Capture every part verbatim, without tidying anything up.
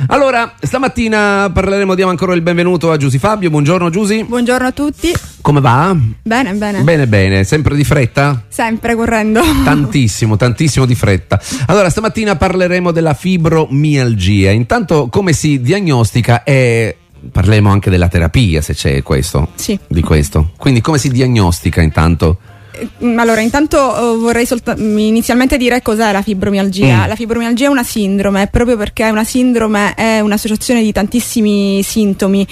Allora, stamattina parleremo, diamo ancora il benvenuto a Giusy Fabio. Buongiorno Giusy. Buongiorno a tutti. Come va? Bene, bene. Bene, bene. Sempre di fretta? Sempre correndo. Tantissimo, tantissimo di fretta. Allora, stamattina parleremo della fibromialgia. Intanto, come si diagnostica e parleremo anche della terapia, se c'è questo. Sì. Di questo. Quindi, come si diagnostica intanto? Allora, intanto uh, vorrei solta- inizialmente dire cos'è la fibromialgia. Mm. La fibromialgia è una sindrome, proprio perché una sindrome è un'associazione di tantissimi sintomi.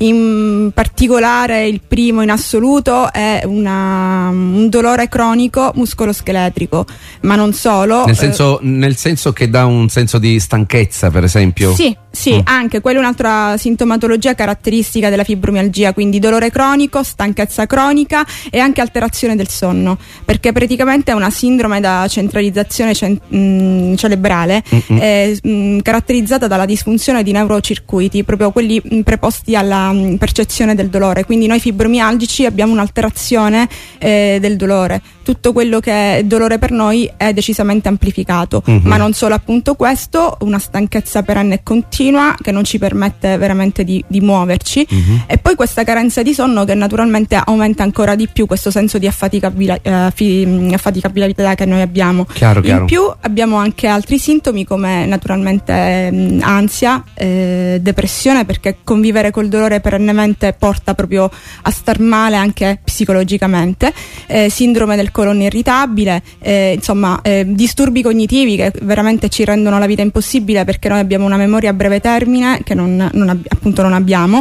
In particolare, il primo in assoluto è una, un dolore cronico muscoloscheletrico, ma non solo. Nel senso, eh, nel senso che dà un senso di stanchezza, per esempio? Sì, sì, mm. anche quella è un'altra sintomatologia caratteristica della fibromialgia, quindi dolore cronico, stanchezza cronica e anche alterazione del sonno. Perché praticamente è una sindrome da centralizzazione cen- mh, cerebrale eh, mh, caratterizzata dalla disfunzione di neurocircuiti, proprio quelli mh, preposti alla mh, percezione del dolore. Quindi noi fibromialgici abbiamo un'alterazione eh, del dolore. Tutto quello che è dolore per noi è decisamente amplificato, uh-huh. ma non solo appunto questo, una stanchezza perenne e continua che non ci permette veramente di, di muoverci, uh-huh. e poi questa carenza di sonno che naturalmente aumenta ancora di più questo senso di affaticabilità, eh, fi, affaticabilità che noi abbiamo. Chiaro, chiaro. In più abbiamo anche altri sintomi come naturalmente mh, ansia, eh, depressione, perché convivere col dolore perennemente porta proprio a star male anche psicologicamente, eh, sindrome del colon irritabile, eh, insomma eh, disturbi cognitivi che veramente ci rendono la vita impossibile, perché noi abbiamo una memoria a breve termine che non, non ab- appunto non abbiamo,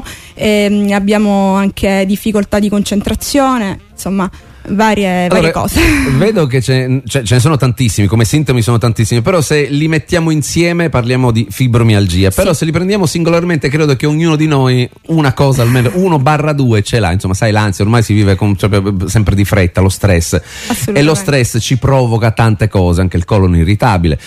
e abbiamo anche difficoltà di concentrazione, insomma varie, allora, varie cose. Vedo che ce, ce, ce ne sono tantissimi, come sintomi sono tantissimi, però se li mettiamo insieme parliamo di fibromialgia, però sì. se li prendiamo singolarmente credo che ognuno di noi una cosa almeno, uno barra due ce l'ha, insomma sai, l'ansia ormai si vive con, cioè, sempre di fretta, lo stress, e lo stress ci provoca tante cose, anche il colon irritabile,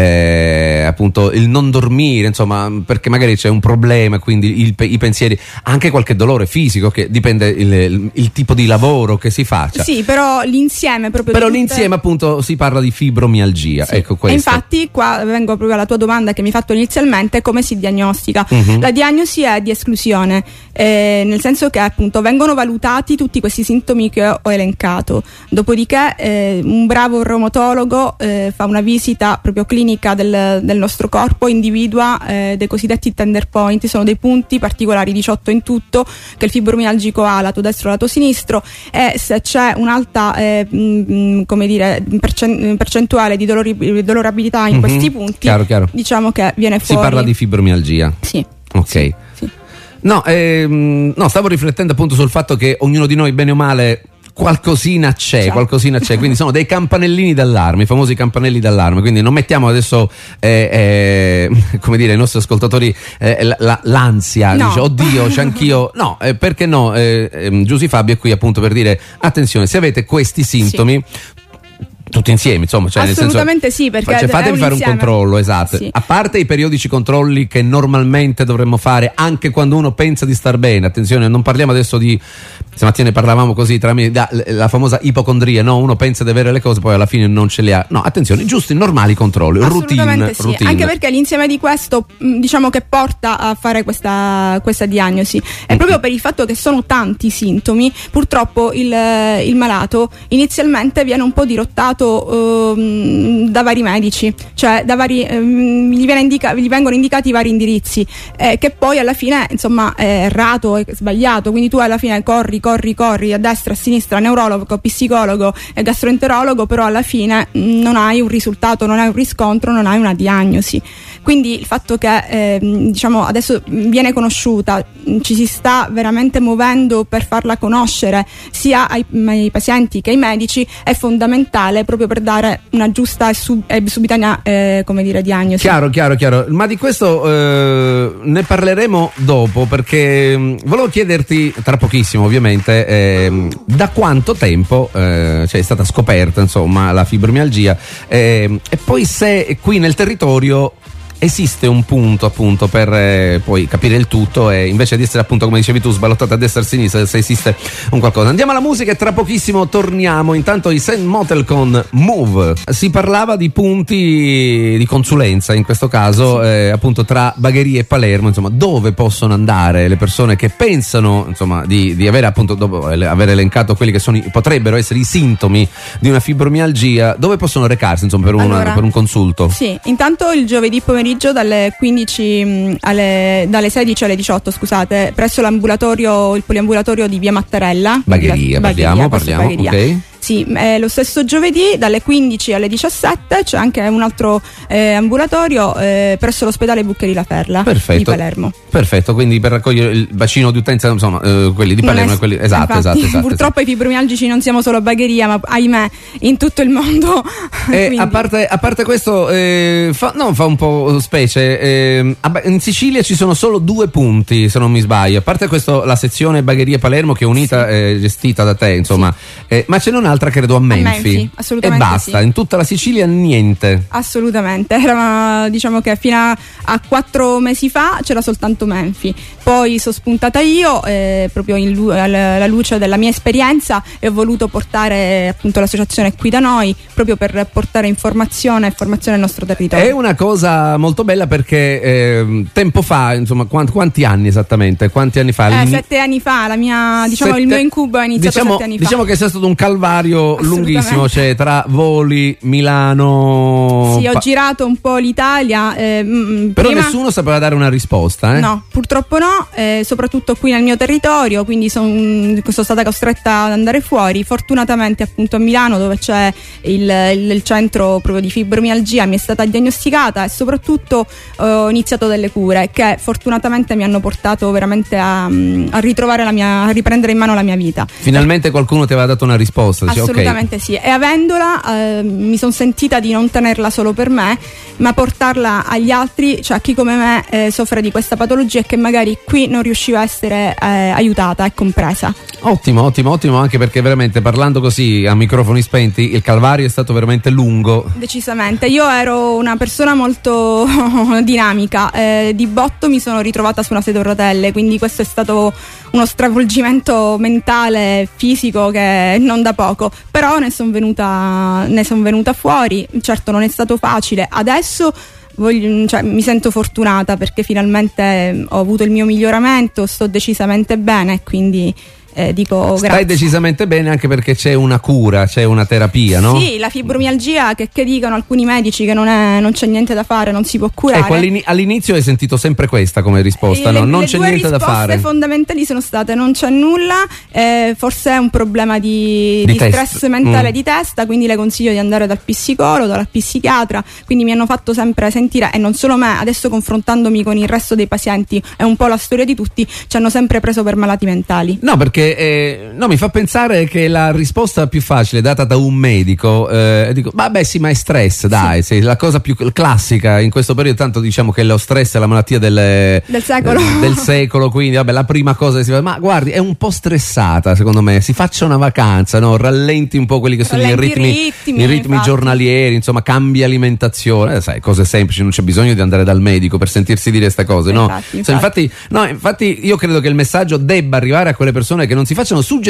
eh, appunto il non dormire, insomma, perché magari c'è un problema, quindi il, i pensieri, anche qualche dolore fisico che dipende il, il, il tipo di lavoro che si faccia. Sì, però l'insieme proprio però tutte... l'insieme appunto si parla di fibromialgia, sì. Ecco questo. E infatti qua vengo proprio alla tua domanda che mi hai fatto inizialmente: come si diagnostica? Uh-huh. La diagnosi è di esclusione, eh, nel senso che appunto vengono valutati tutti questi sintomi che ho elencato, dopodiché eh, un bravo reumatologo eh, fa una visita proprio clinica del, del nostro corpo, individua eh, dei cosiddetti tender point, sono dei punti particolari, diciotto in tutto, che il fibromialgico ha lato destro e lato sinistro, e se c'è un'alta eh, mh, come dire percen- percentuale di dolori- dolorabilità in mm-hmm. questi punti, chiaro, chiaro. diciamo che viene fuori. Si parla di fibromialgia. Sì. Ok. Sì, sì. No, ehm, no, stavo riflettendo appunto sul fatto che ognuno di noi, bene o male, qualcosina c'è, Ciao. qualcosina c'è, quindi sono dei campanellini d'allarme, i famosi campanelli d'allarme, quindi non mettiamo adesso eh, eh, come dire, i nostri ascoltatori eh, la, la, l'ansia, no. dice oddio c'è anch'io, no, eh, perché no, eh, eh, Giusy Fabio è qui appunto per dire attenzione, se avete questi sintomi sì. tutti insieme, insomma, cioè assolutamente nel senso, sì, perché cioè, fatevi un fare insieme. un controllo, esatto, sì. A parte i periodici controlli che normalmente dovremmo fare anche quando uno pensa di star bene, attenzione, non parliamo adesso di, stamattina ne parlavamo così tra me, da, la famosa ipocondria, no, uno pensa di avere le cose poi alla fine non ce le ha, no, attenzione, giusti normali controlli, routine, sì. routine, anche perché l'insieme di questo diciamo che porta a fare questa, questa diagnosi è mm-hmm. proprio per il fatto che sono tanti sintomi, purtroppo il, il malato inizialmente viene un po' dirottato Uh, da vari medici, cioè da vari, um, gli, viene indica- gli vengono indicati vari indirizzi, eh, che poi alla fine insomma è errato, è sbagliato, quindi tu alla fine corri, corri, corri a destra, a sinistra, neurologo, psicologo e gastroenterologo, però alla fine mh, non hai un risultato, non hai un riscontro, non hai una diagnosi. Quindi il fatto che eh, diciamo adesso viene conosciuta, ci si sta veramente muovendo per farla conoscere sia ai, ai pazienti che ai medici, è fondamentale proprio per dare una giusta e, sub, e subitanea eh, come dire diagnosi. Chiaro, chiaro, chiaro. Ma di questo eh, ne parleremo dopo, perché mh, volevo chiederti tra pochissimo ovviamente eh, da quanto tempo eh, cioè, è stata scoperta insomma la fibromialgia eh, e poi se qui nel territorio esiste un punto appunto per eh, poi capire il tutto, e invece di essere appunto, come dicevi tu, sballottata a destra e a sinistra, se esiste un qualcosa. Andiamo alla musica e tra pochissimo torniamo. Intanto i Saint Motel con Move. Si parlava di punti di consulenza, in questo caso eh, appunto tra Bagheria e Palermo, insomma, dove possono andare le persone che pensano insomma di, di avere appunto, dopo aver elencato quelli che sono i, potrebbero essere i sintomi di una fibromialgia, dove possono recarsi insomma per, una, allora, per un consulto? Sì, intanto il giovedì pomeriggio dalle quindici alle, dalle sedici alle diciotto, scusate, presso l'ambulatorio, il poliambulatorio di via Mattarella. Bagheria, Bagheria, parliamo, parliamo, Bagheria. ok. Sì, eh, lo stesso giovedì dalle quindici alle diciassette c'è anche un altro eh, ambulatorio eh, presso l'ospedale Buccheri La Perla. Perfetto. Di Palermo. Perfetto, quindi per raccogliere il bacino di utenza, insomma, eh, quelli di Palermo e quelli. Esatto, infatti, esatto, esatto. Purtroppo esatto. i fibromialgici non siamo solo a Bagheria, ma ahimè in tutto il mondo. Eh, a, parte, a parte questo, eh, fa, no, fa un po' specie. Eh, in Sicilia ci sono solo due punti, se non mi sbaglio. A parte questo, la sezione Bagheria Palermo, che è unita, sì. eh, gestita da te, insomma, sì. eh, ma c'è un'altra, credo, a Menfi. Menfi, assolutamente e basta, sì. In tutta la Sicilia niente. Assolutamente, era, diciamo che fino a, a quattro mesi fa c'era soltanto Menfi, poi sono spuntata io eh, proprio in, alla luce della mia esperienza, e ho voluto portare appunto l'associazione qui da noi, proprio per portare informazione e formazione al nostro territorio. È una cosa molto bella perché eh, tempo fa, insomma, quanti, quanti anni esattamente? Quanti anni fa? Eh, sette anni fa, la mia, diciamo sette, il mio incubo è iniziato diciamo, sette anni fa. Diciamo che sia stato un calvario lunghissimo. Cioè, tra voli, Milano. Sì, ho pa- girato un po' l'Italia. Eh, m- Però prima... nessuno sapeva dare una risposta, eh? No, purtroppo no, eh, soprattutto qui nel mio territorio, quindi son, sono stata costretta ad andare fuori. Fortunatamente appunto a Milano, dove c'è il, il, il centro proprio di fibromialgia, mi è stata diagnosticata, e soprattutto eh, ho iniziato delle cure che fortunatamente mi hanno portato veramente a, a ritrovare la mia, a riprendere in mano la mia vita. Finalmente qualcuno ti aveva dato una risposta. Dice, assolutamente okay. Sì, e avendola eh, mi sono sentita di non tenerla solo per me, ma portarla agli altri, cioè a chi come me eh, soffre di questa patologia e che magari qui non riusciva a essere eh, aiutata e compresa. Ottimo, ottimo, ottimo, anche perché veramente, parlando così a microfoni spenti, il calvario è stato veramente lungo. Decisamente, io ero una persona molto dinamica, eh, di botto mi sono ritrovata su una sedia a rotelle, quindi questo è stato uno stravolgimento mentale, fisico, che non da poco, però ne sono venuta, ne son venuta fuori. Certo non è stato facile, adesso voglio, cioè, mi sento fortunata perché finalmente ho avuto il mio miglioramento, sto decisamente bene, quindi Eh, dico Stai grazie. decisamente bene, anche perché c'è una cura, c'è una terapia, no? Sì, la fibromialgia, che, che dicono alcuni medici che non, è, non c'è niente da fare, non si può curare. Ecco, all'inizio hai sentito sempre questa come risposta, le, no? Non le c'è due niente da fare. Le risposte fondamentali sono state: non c'è nulla, eh, forse è un problema di, di, di stress test. mentale mm. di testa, quindi le consiglio di andare dal psicologo, dal psichiatra. Quindi mi hanno fatto sempre sentire, e non solo me, adesso confrontandomi con il resto dei pazienti, è un po' la storia di tutti, ci hanno sempre preso per malati mentali. No, perché eh, no, mi fa pensare che la risposta più facile data da un medico, eh, dico, vabbè sì, ma è stress, dai, sì. Sì, la cosa più classica in questo periodo, tanto diciamo che lo stress è la malattia del, del secolo, eh, del secolo, quindi vabbè, la prima cosa che si fa, ma guardi, è un po' stressata secondo me, si faccia una vacanza, no? Rallenti un po' quelli che sono i ritmi, i ritmi, i ritmi giornalieri, insomma, cambia alimentazione, eh, sai, cose semplici, non c'è bisogno di andare dal medico per sentirsi dire queste cose, no? Infatti, infatti. Cioè, infatti, no, infatti io credo che il messaggio debba arrivare a quelle persone che non si facciano suggestionare,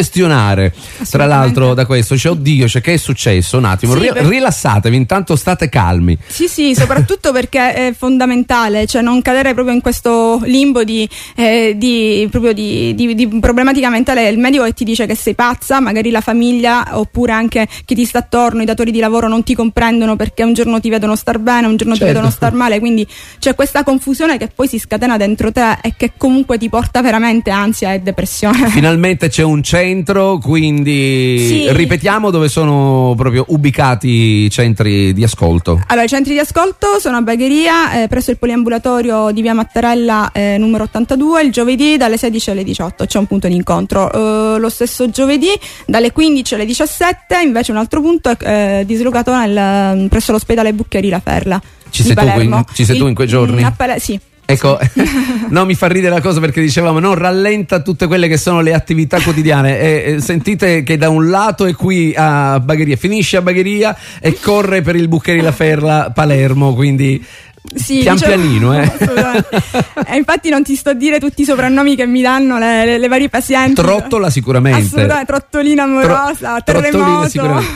tra l'altro, da questo, cioè, oddio, cioè, che è successo? Un attimo, sì, ri- per... rilassatevi, intanto state calmi. Sì, sì, soprattutto perché è fondamentale, cioè non cadere proprio in questo limbo di, eh, di, proprio di, di, di problematica mentale. Il medico che ti dice che sei pazza, magari la famiglia, oppure anche chi ti sta attorno, i datori di lavoro non ti comprendono perché un giorno ti vedono star bene, un giorno certo. ti vedono star male, quindi c'è questa confusione che poi si scatena dentro te e che comunque ti porta veramente ansia e depressione. Finalmente c'è un centro, quindi sì. Ripetiamo dove sono proprio ubicati i centri di ascolto. Allora, i centri di ascolto sono a Bagheria, eh, presso il poliambulatorio di via Mattarella eh, numero ottantadue, il giovedì dalle sedici alle diciotto c'è un punto di incontro. Eh, lo stesso giovedì dalle quindici alle diciassette invece un altro punto è eh, dislocato nel, presso l'ospedale Buccheri La Perla. Ci sei, tu, qui, ci sei il, tu in quei giorni? A Pale- sì. Ecco, no, mi fa ridere la cosa perché dicevamo non rallenta tutte quelle che sono le attività quotidiane e, e sentite che da un lato è qui a Bagheria, finisce a Bagheria e corre per il Buccheri La Perla Palermo, quindi Sì, pian diciamo, pianino, eh. E infatti non ti sto a dire tutti i soprannomi che mi danno le, le, le varie pazienti. Trottola sicuramente. Assolutamente, trottolina amorosa, Tro- terremoto. Sicuramente.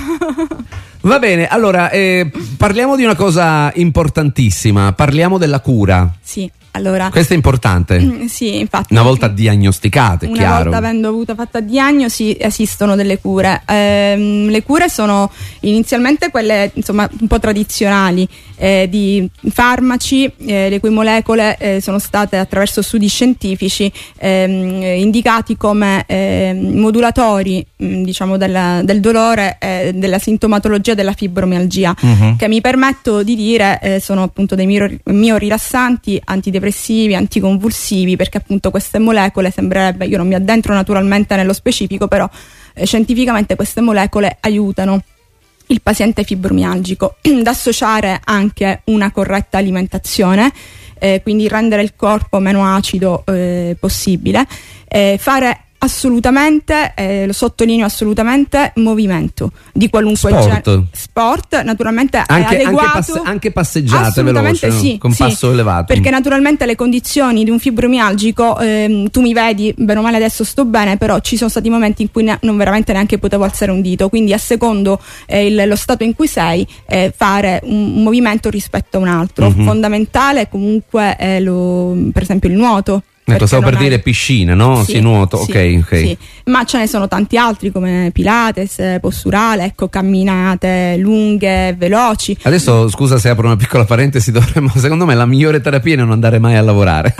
Va bene, allora eh, parliamo di una cosa importantissima, parliamo della cura. Sì. Allora, questo è importante. Mm, sì, infatti. Una volta diagnosticate, una chiaro. volta avendo avuto fatta diagnosi, esistono delle cure. Ehm, le cure sono inizialmente quelle, insomma, un po' tradizionali, eh, di farmaci, eh, le cui molecole eh, sono state, attraverso studi scientifici, ehm, indicati come eh, modulatori, mh, diciamo, della, del dolore e della sintomatologia della fibromialgia, uh-huh. che mi permetto di dire eh, sono appunto dei miorilassanti, antidepressivi, anticonvulsivi, perché appunto queste molecole sembrerebbe, io non mi addentro naturalmente nello specifico, però eh, scientificamente queste molecole aiutano il paziente fibromialgico da associare anche una corretta alimentazione, eh, quindi rendere il corpo meno acido eh, possibile, eh, fare assolutamente, eh, lo sottolineo assolutamente, movimento di qualunque sport. genere. Sport, naturalmente anche, è adeguato. Anche, pass- anche passeggiate assolutamente veloci, sì, no? Con sì, passo elevato. Perché naturalmente le condizioni di un fibromialgico, ehm, tu mi vedi, bene o male adesso sto bene, però ci sono stati momenti in cui ne- non veramente neanche potevo alzare un dito, quindi a secondo eh, il, lo stato in cui sei, eh, fare un, un movimento rispetto a un altro. Mm-hmm. Fondamentale comunque è lo, per esempio il nuoto. Ecco, stavo per hai... dire piscina, no? Sì, sì, nuoto, sì, ok, ok. Sì. Ma ce ne sono tanti altri come Pilates, posturale, ecco, camminate lunghe, veloci. Adesso, scusa se apro una piccola parentesi, dovremmo, secondo me la migliore terapia è non andare mai a lavorare.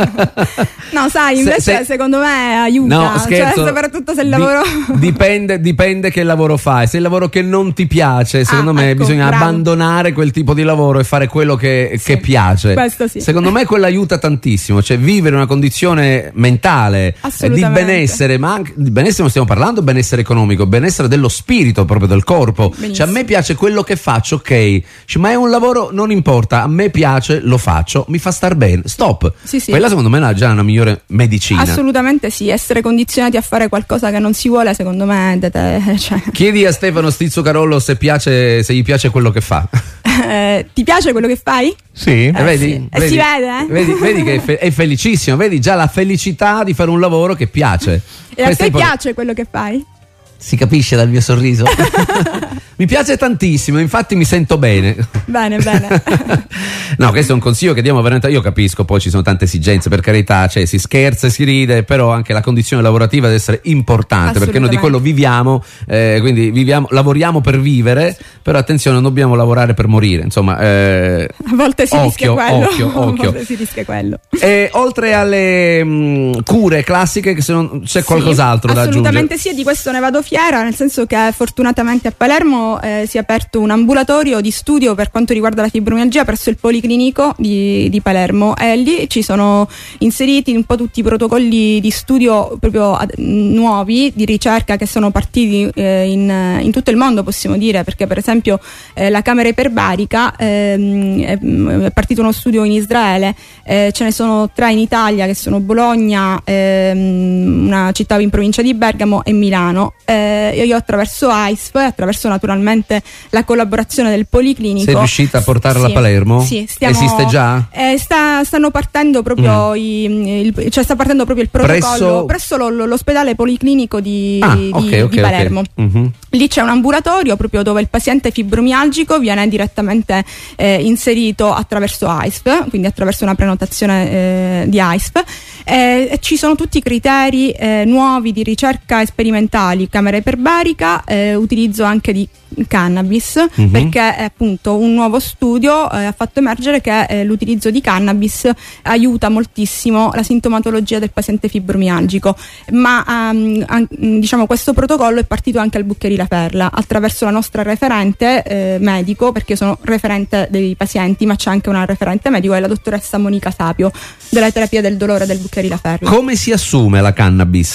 No, sai, invece se, se... secondo me aiuta, no, scherzo, cioè, soprattutto se il lavoro... Di, dipende, dipende che lavoro fai. Se il lavoro che non ti piace, secondo ah, me ecco, bisogna bravo. abbandonare quel tipo di lavoro e fare quello che, sì, che piace. Questo sì. Secondo me quello aiuta tantissimo, cioè vivere una condizione mentale eh, di benessere, ma anche di benessere non stiamo parlando, benessere economico, benessere dello spirito, proprio del corpo. Benissimo. Cioè a me piace quello che faccio, ok, cioè, ma è un lavoro, non importa, a me piace, lo faccio, mi fa star bene, stop. Sì, sì. Quella secondo me è già una migliore medicina. Assolutamente sì, essere condizionati a fare qualcosa che non si vuole, secondo me te, cioè... Chiedi a Stefano Stizzo Carollo se piace, se gli piace quello che fa. Eh, ti piace quello che fai? Sì, eh, vedi, sì. vedi, e si vede, eh? vedi, vedi che è, fe- è felicissimo, vedi già la felicità di fare un lavoro che piace. E a te piace quello che fai? Si capisce dal mio sorriso. Mi piace tantissimo, infatti mi sento bene. Bene, bene. No, questo è un consiglio che diamo veramente. Io capisco, poi ci sono tante esigenze, per carità, cioè si scherza e si ride, però anche la condizione lavorativa deve essere importante, perché noi di quello viviamo, eh, quindi viviamo, lavoriamo per vivere, però attenzione, non dobbiamo lavorare per morire, insomma. Eh, a volte si occhio, rischia quello. Occhio, occhio. A volte si rischia quello. E oltre alle mh, cure classiche, che se non c'è qualcos'altro sì, da aggiungere? Assolutamente sì, di questo ne vado fiera, nel senso che fortunatamente a Palermo eh, si è aperto un ambulatorio di studio per quanto riguarda la fibromialgia presso il Policlinico di, di Palermo, e lì ci sono inseriti un po' tutti i protocolli di studio proprio ad, nuovi di ricerca che sono partiti eh, in, in tutto il mondo, possiamo dire, perché per esempio eh, la Camera Iperbarica ehm, è, è partito uno studio in Israele, eh, ce ne sono tre in Italia che sono Bologna, ehm, una città in provincia di Bergamo e Milano. Eh, io attraverso A I S P, attraverso naturalmente la collaborazione del Policlinico. Sei riuscita a portarla sì, a Palermo? Sì, stiamo, esiste già? Eh, sta, stanno partendo proprio mm. i, il, cioè sta partendo proprio il protocollo presso, presso lo, l'ospedale Policlinico di, ah, di, okay, okay, di Palermo. Okay. Mm-hmm. Lì c'è un ambulatorio proprio dove il paziente fibromialgico viene direttamente eh, inserito attraverso A I S P, quindi attraverso una prenotazione eh, di A I S P, eh, e ci sono tutti i criteri eh, nuovi di ricerca sperimentali, camera iperbarica, eh, utilizzo anche di cannabis, mm-hmm. perché eh, appunto un nuovo studio eh, ha fatto emergere che eh, l'utilizzo di cannabis aiuta moltissimo la sintomatologia del paziente fibromialgico, ma um, an- diciamo questo protocollo è partito anche al Buccheri La Perla attraverso la nostra referente eh, medico, perché io sono referente dei pazienti, ma c'è anche una referente medico, è la dottoressa Monica Sapio della terapia del dolore del Buccheri La Perla. Come si assume la cannabis?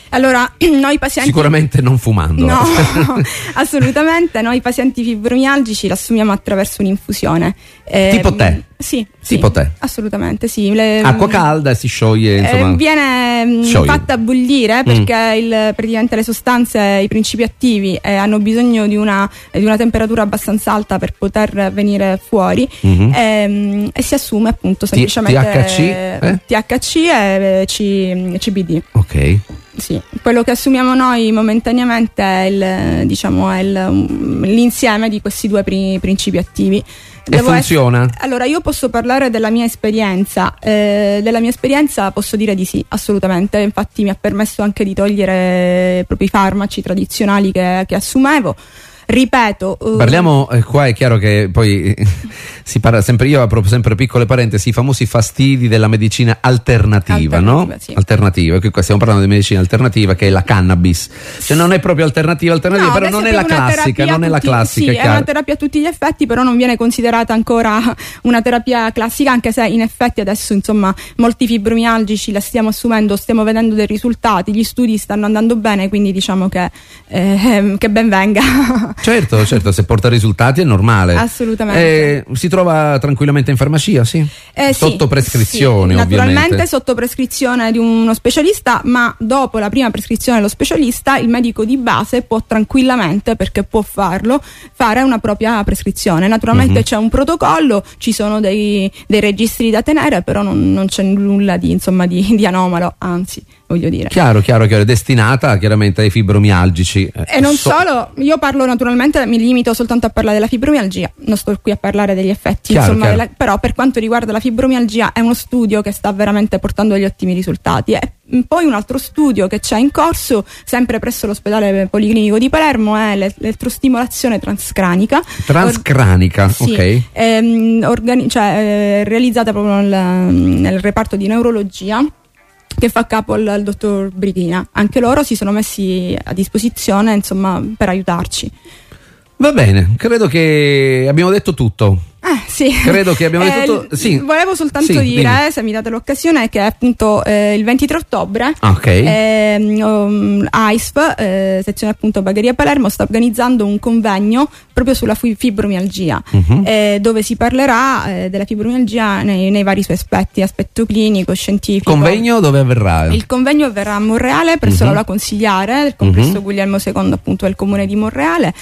Allora, noi pazienti... Sicuramente non fumando. No, assolutamente. Noi pazienti fibromialgici l'assumiamo attraverso un'infusione. Eh, tipo te? Sì. Tipo sì, te? Assolutamente sì. Le, Acqua calda e si scioglie, insomma. Eh, viene scioglie. fatta bollire perché mm. il, praticamente le sostanze, i principi attivi eh, hanno bisogno di una, di una temperatura abbastanza alta per poter venire fuori mm-hmm. e, e si assume appunto semplicemente T H C, eh? T H C e C, C B D. Ok. Sì, quello che assumiamo noi momentaneamente è, il, diciamo, è il, l'insieme di questi due pri, principi attivi. E Devo funziona? Essere, allora, io posso parlare della mia esperienza. Eh, della mia esperienza posso dire di sì, assolutamente. Infatti mi ha permesso anche di togliere proprio i farmaci tradizionali che, che assumevo. Ripeto, uh, parliamo eh, qua è chiaro che poi eh, si parla sempre, io apro sempre piccole parentesi, i famosi fastidi della medicina alternativa, alternativa no? Sì. Alternativa, e qui qua stiamo parlando di medicina alternativa che è la cannabis, cioè non è proprio alternativa alternativa, no, però non è la classica, non è la classica, sì, è, è una terapia a tutti gli effetti, però non viene considerata ancora una terapia classica, anche se in effetti adesso insomma molti fibromialgici la stiamo assumendo, stiamo vedendo dei risultati, gli studi stanno andando bene, quindi diciamo che, eh, che ben venga. Certo, certo, se porta risultati è normale. Assolutamente. Eh, si trova tranquillamente in farmacia, sì? Eh, sotto sì, prescrizione, sì, ovviamente. Naturalmente sotto prescrizione di uno specialista, ma dopo la prima prescrizione dello specialista il medico di base può tranquillamente, perché può farlo, fare una propria prescrizione. Naturalmente mm-hmm. c'è un protocollo, ci sono dei, dei registri da tenere, però non, non c'è nulla di, insomma, di, di anomalo, anzi, voglio dire. Chiaro, chiaro, chiaro, è destinata chiaramente ai fibromialgici. Eh, e non so- solo, io parlo naturalmente, mi limito soltanto a parlare della fibromialgia, non sto qui a parlare degli effetti, chiaro, insomma, chiaro. Della, però per quanto riguarda la fibromialgia è uno studio che sta veramente portando degli ottimi risultati. E poi un altro studio che c'è in corso, sempre presso l'ospedale policlinico di Palermo, è l'elettrostimolazione transcranica. Transcranica, Or- sì, ok. Ehm, organi- cioè, eh, realizzata proprio nel, nel reparto di neurologia, che fa capo al, al dottor Brighina. Anche loro si sono messi a disposizione, insomma, per aiutarci. Va bene, credo che abbiamo detto tutto. Eh, sì. Credo che abbiamo detto eh, tutto. Sì. Volevo soltanto sì, dire, dimmi. se mi date l'occasione, che appunto eh, il ventitré ottobre okay. eh, um, A I S F, eh, sezione appunto Bagheria Palermo, sta organizzando un convegno proprio sulla fibromialgia, uh-huh. eh, dove si parlerà eh, della fibromialgia nei, nei vari suoi aspetti, aspetto clinico, scientifico. Convegno dove avverrà? Il convegno avverrà a Monreale presso uh-huh. l'aula consigliare del complesso uh-huh. Guglielmo secondo, appunto del comune di Monreale.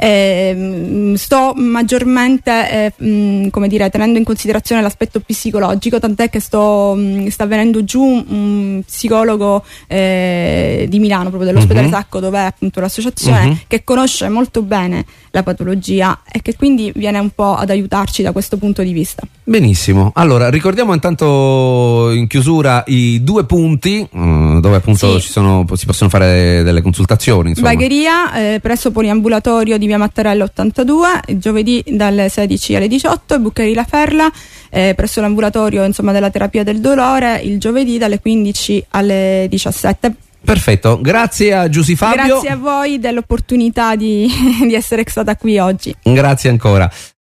Eh, sto maggiormente eh, mh, come dire, tenendo in considerazione l'aspetto psicologico, tant'è che sto, mh, sta venendo giù un psicologo eh, di Milano, proprio dell'ospedale uh-huh. Sacco, dove è appunto l'associazione, uh-huh. che conosce molto bene la patologia e che quindi viene un po' ad aiutarci da questo punto di vista. Benissimo, allora ricordiamo intanto in chiusura i due punti uh, dove appunto sì. ci sono, si possono fare delle consultazioni, insomma. Bagheria eh, presso poliambulatorio di via Mattarella ottantadue, giovedì dalle sedici alle diciotto, e Buccheri La Ferla eh, presso l'ambulatorio, insomma, della terapia del dolore, il giovedì dalle quindici alle diciassette. Perfetto, grazie a Giusy Fabio. Grazie a voi dell'opportunità di, di essere stata qui oggi. Grazie ancora.